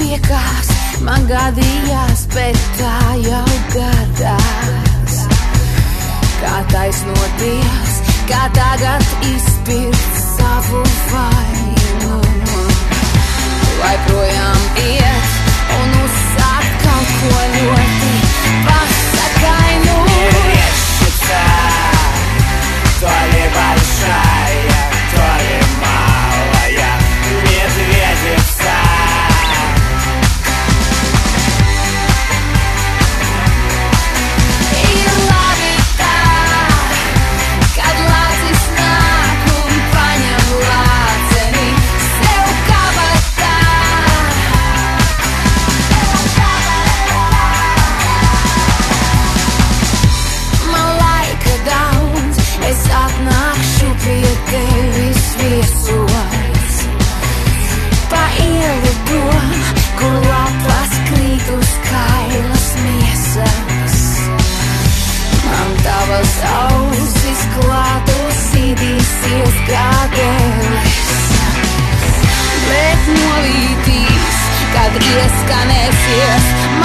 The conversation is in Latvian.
piekās, man gadījās, bet tā jau gadās. Kā taisnoties, kā tagad izpirkt savu vainu, lai projām iet un uzsākt kaut ko ļoti pasakainu. Мерещится то ли большая, то ли малая медведица. Ir labi tā, kad lācis nāk un paņem lāceni sev kabatā. Man laika daudz, es atnākšu pie tevis viesos. Pa ielu dom, kur lapas krīt uz kailas miesas. Man tavas ausis klātosīdīsies kā dēlis, bet novītīs, kad ieskanēsies